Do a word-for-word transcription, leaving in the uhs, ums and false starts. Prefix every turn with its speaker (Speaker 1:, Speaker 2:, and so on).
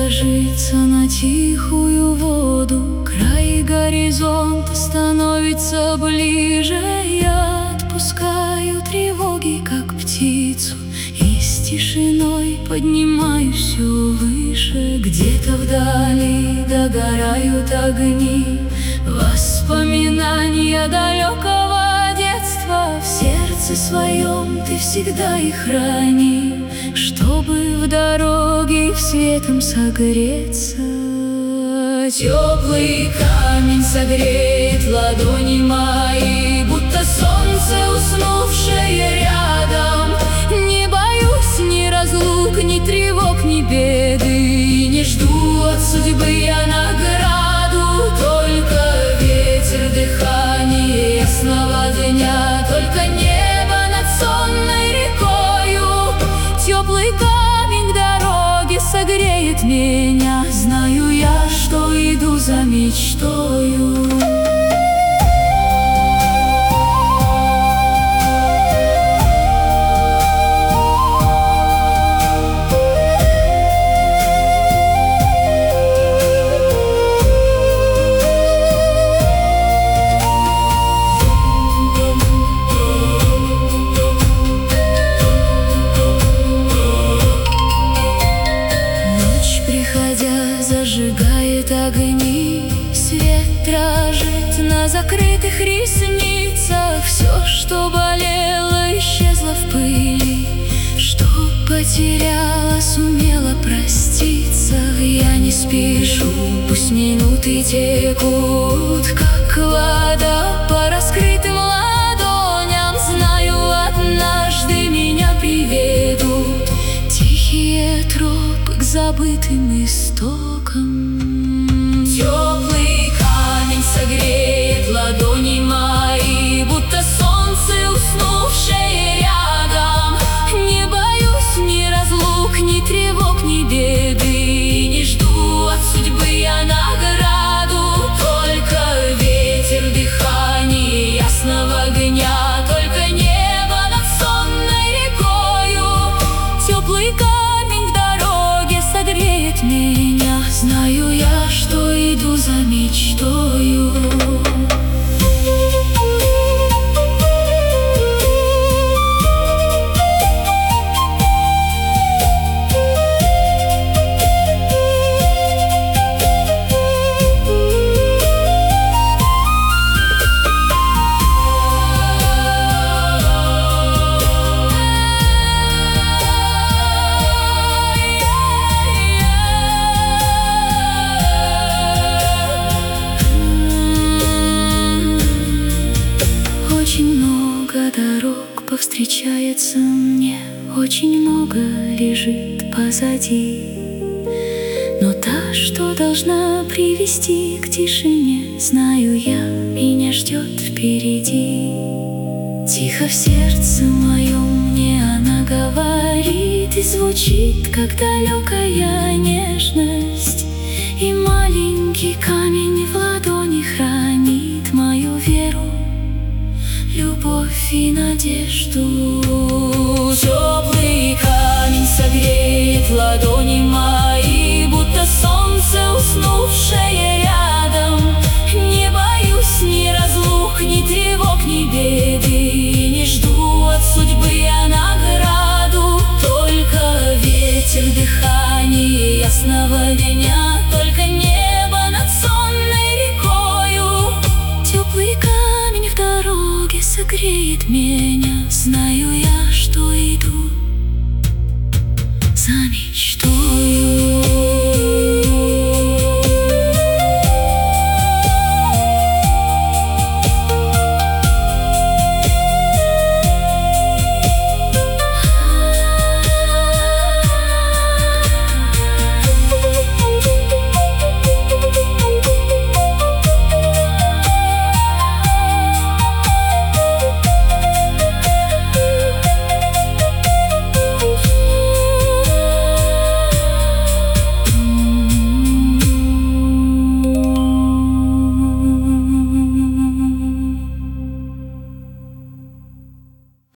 Speaker 1: ложится на тихую воду, край горизонта становится ближе. Я отпускаю тревоги, как птицу, и с тишиной поднимаюсь все выше. Где-то вдали догорают огни, воспоминания далекого детства. В сердце своем ты всегда их храни, чтобы в дороге светом согреться. Теплый камень согреет ладони мои, будто солнце, уснувшее рядом. Не боюсь ни разлук, ни тревог, ни беды, и не жду от судьбы я награду. Только ветер, дыхание ясного дня, только небо над сонной рекою. Теплый камень к дороге согреет меня. Знаю я, что иду за мечтою. Зажигает огни, свет дрожит на закрытых ресницах. Все, что болело, исчезло в пыли, что потеряла, сумела проститься. Я не спешу, пусть минуты текут, как вода по раскрытым ладоням. Знаю, однажды меня приведут тихие тропы к забытым истокам. Теплый камень согреет ладони мои, будто солнце, уснувшее рядом. Не боюсь ни разлук, ни тревог, ни беды, и не жду от судьбы я награду. Только ветер, дыхание ясного огня, только небо над сонной рекою. Теплый камень к дороге согреет меня. Знаю я, что иду за мечтою. Очень много дорог повстречается мне, очень много лежит позади, но та, что должна привести к тишине, знаю я, меня ждет впереди. Тихо в сердце моем мне она говорит, и звучит, как далекая нежность. И маленький камень в ладони хранит мою веру, любовь и надежду. Теплый камень согреет